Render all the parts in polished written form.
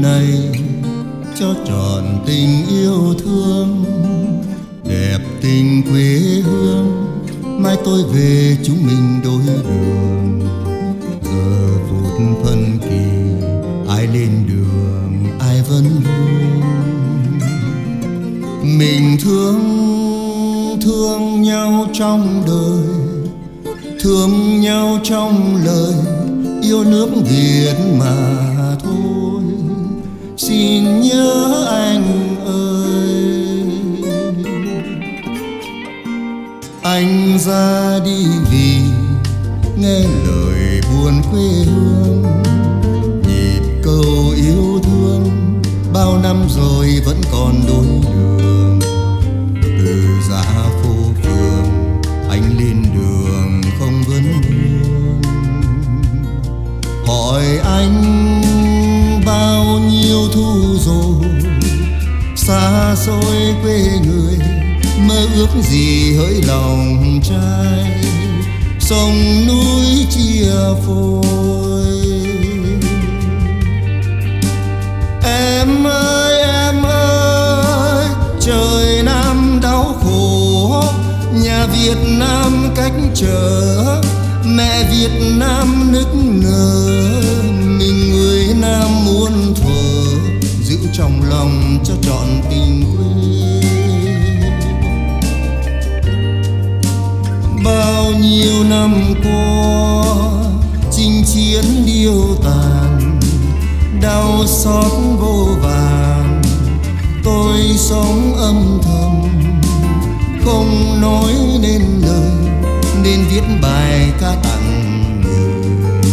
này cho trọn tình yêu thương, đẹp tình quê hương. Mai tôi về chúng mình đôi đường, giờ phút phân kỳ ai lên đường ai vẫn vương. Mình thương nhau trong đời, thương nhau trong lời, yêu nước Việt mà thôi. Xin nhớ anh ơi, anh ra đi vì nghe lời buồn quê hương. Nhịp cầu yêu thương bao năm rồi vẫn còn đôi đường. Từ dã phố phường anh lên đường không vấn vương. Hỏi anh bao nhiêu thu rồi, xa xôi quê người, mơ ước gì hỡi lòng trai, sông núi chia phôi. Em ơi, trời Nam đau khổ, nhà Việt Nam cách trở, mẹ Việt Nam nức nở. Mình người Nam muôn thuở, giữ trong lòng cho trọn tình quê. Bao nhiêu năm qua chinh chiến điêu tàn, đau xót vô vàn. Tôi sống âm thầm không nói nên lời, nên viết bài ca tặng người.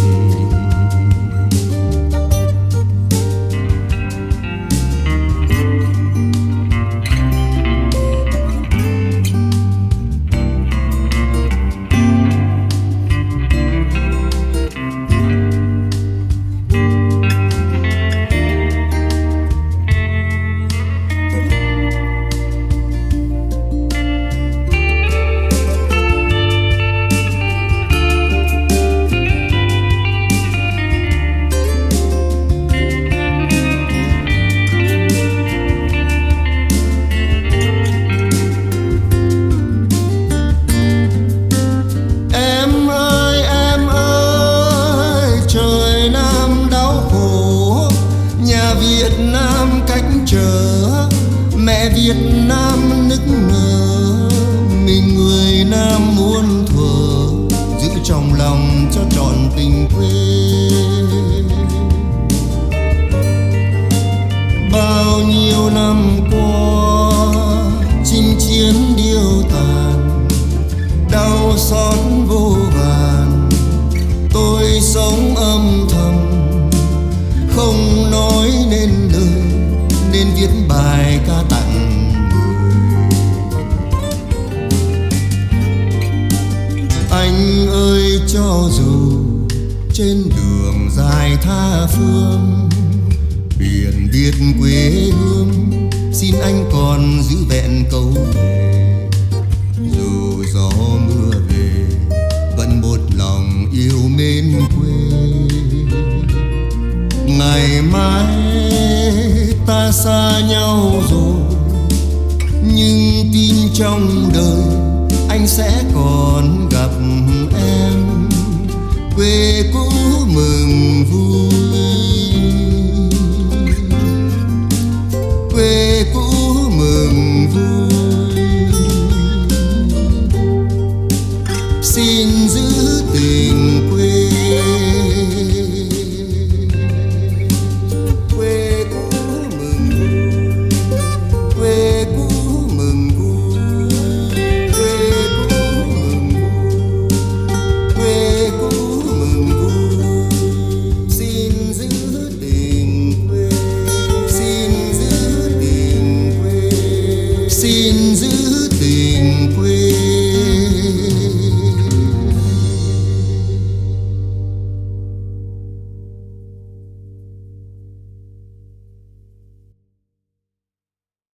Việt Nam cách trở, mẹ Việt Nam nức nở. Mình người Nam muôn thuở, giữ trong lòng cho trọn tình quê. Bao nhiêu năm qua chinh chiến điêu tàn, đau xót vô vàn. Tôi sống âm thầm không nói nên lời, nên viết bài ca tặng người. Anh ơi, cho dù trên đường dài tha phương, biển biệt quê hương, xin anh còn giữ vẹn câu thề. Dù gió mưa về, vẫn một lòng yêu mến quê. Ngày mai ta xa nhau rồi, nhưng tin trong đời anh sẽ còn gặp em. Quê cũ mừng vui.